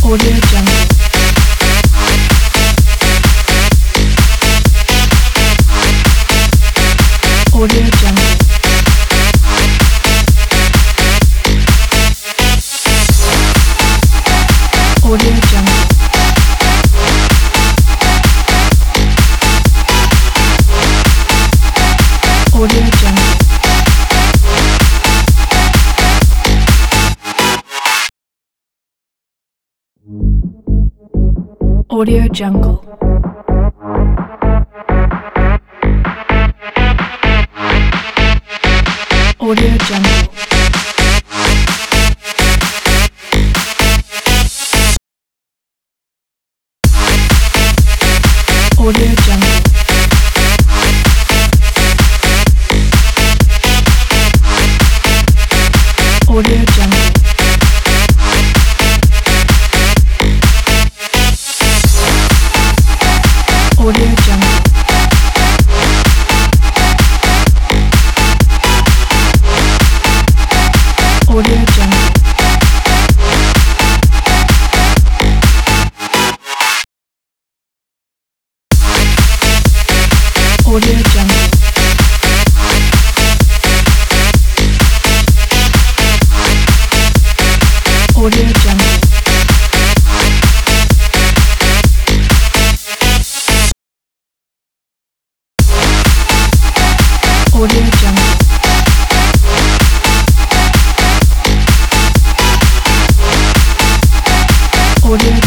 Audio Jungle. Audio Jungle. Audio Jungle. Audio Jungle. Audio Jungle. Audio Jungle. Audio Jungle. Audio Jungle. Audio Jungle. Audio Jungle. Audio Jungle. Audio Jungle. Audio Jungle. Audio